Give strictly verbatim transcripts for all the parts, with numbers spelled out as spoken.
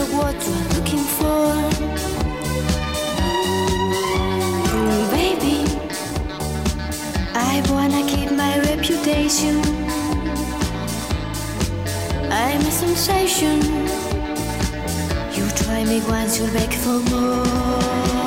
what you're looking for. Mm, baby, I wanna keep my reputation. I'm a sensation. You try me once, you'll beg for more.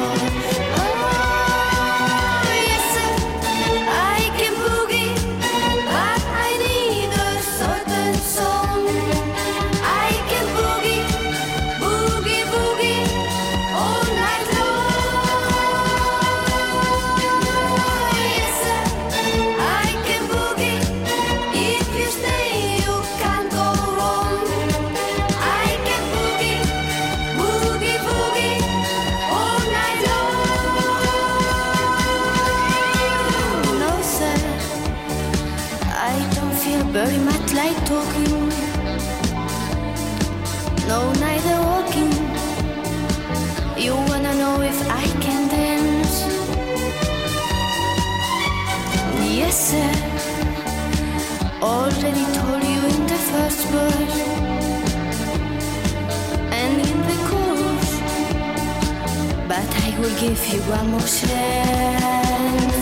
Very much like talking, no, neither walking. You wanna know if I can dance? Yes, sir. Already told you in the first verse and in the chorus, but I will give you one more chance.